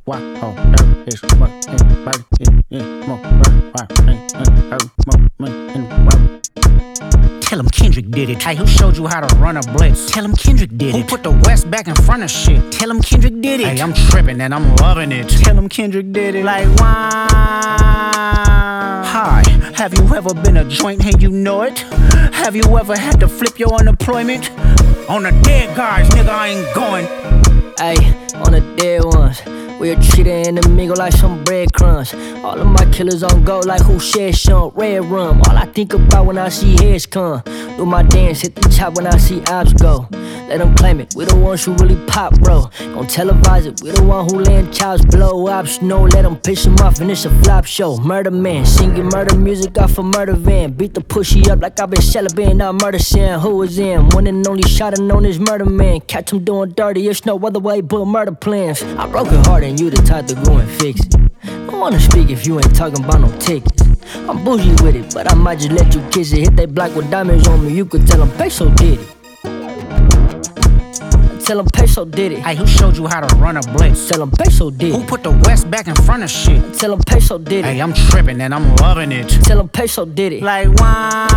Why? Oh, there is what in more in the world. Tell him Kendrick did it. Hey, who showed you how to run a blitz? Tell him Kendrick did it. Who put the West back in front of shit? Tell him Kendrick did it. Hey, I'm tripping and I'm loving it. Tell him Kendrick did it. Like, why? Hi, have you ever been a joint and you know it? Have you ever had to flip your unemployment? On the dead guys, nigga, I ain't going. Ayy, on the dead ones. We'll treat an enemy like some breadcrumbs. All of my killers on go like who shed some red rum. All I think about when I see heads come. Do my dance, hit the chop when I see ops go. Let them claim it, we the ones who really pop, bro. Don't televise it, we the one who land chops, blow ops. No, let them piss them off and it's a flop show. Murder man, singing murder music off a murder van. Beat the pushy up like I've been celebrating out murder sin. Who was in? One and only shot and known as murder man. Catch him doing dirty, it's no other way but murder plans. I broke it hard and you the type to go and fix it. Don't wanna speak if you ain't talking about no tickets. I'm bougie with it, but I might just let you kiss it. Hit they block with diamonds on me, you could tell them Peso did it. Tell him Peso did it. Hey, who showed you how to run a blitz? Tell him Peso did it. Who put the West back in front of shit? Tell him Peso did it. Hey, I'm tripping and I'm loving it. Tell him Peso did it. Like, why?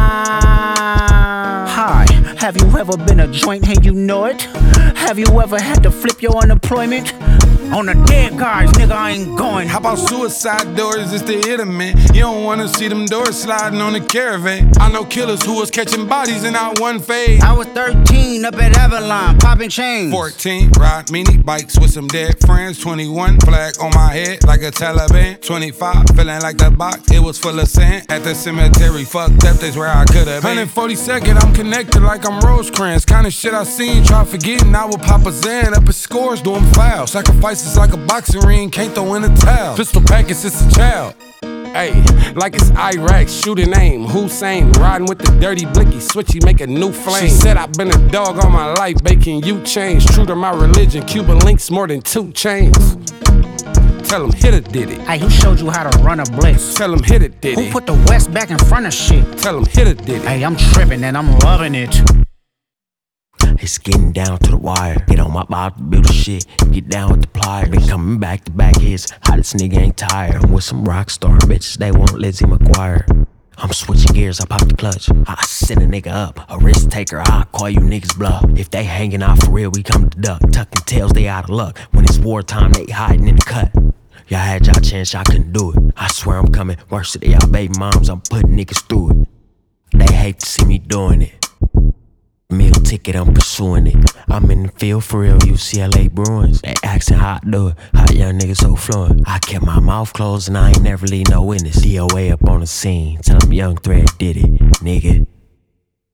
Hi, have you ever been a joint and you know it? Have you ever had to flip your unemployment? On the dead guys, nigga, I ain't going. How about suicide doors? It's the hit 'em, man. You don't wanna see them doors sliding on the caravan. I know killers who was catching bodies in our one fade. I was 13 up at Avalon, popping chains. 14, ride mini bikes with some dead friends. 21, flag on my head like a Taliban. 25, feeling like the box, it was full of sand. At the cemetery, fucked up, that's where I could've been. 142nd, I'm connected like I'm Rosecrans. Kinda shit I seen, try forgetting I would pop a Zan. Up at scores, doing fouls. Sacrifices like a boxing ring, can't throw in a towel. Pistol packets, it's a child. Ayy, like it's Iraq, shooting aim, Hussein, riding with the dirty blicky, switchy, make a new flame. She said I've been a dog all my life, baking you change. True to my religion, Cuban links more than 2 chains. Tell him Hitter did it. Hey, who showed you how to run a blitz? Tell him Hitter did it. Who put the West back in front of shit? Tell him Hitter did it. Hey, I'm tripping and I'm loving it. It's getting down to the wire. Get on my body, build the shit. Get down with the pliers. Been coming back to back hits. Hottest nigga ain't tired. I'm with some rock star bitches. They want Lizzie McGuire. I'm switching gears, I pop the clutch. I set a nigga up, a risk taker. I call you niggas bluff. If they hanging out for real, we come to duck. Tucking tails, they out of luck. When it's wartime, they hiding in the cut. Y'all had y'all chance, y'all couldn't do it. I swear I'm coming. Worse to y'all baby moms, I'm putting niggas through it. They hate to see me doing it. Meal ticket, I'm pursuing it. I'm in the field for real, UCLA Bruins. They asking how I do it, how young niggas so fluent. I kept my mouth closed and I ain't never leave no witness. DOA up on the scene, tell them Young Thread did it, nigga.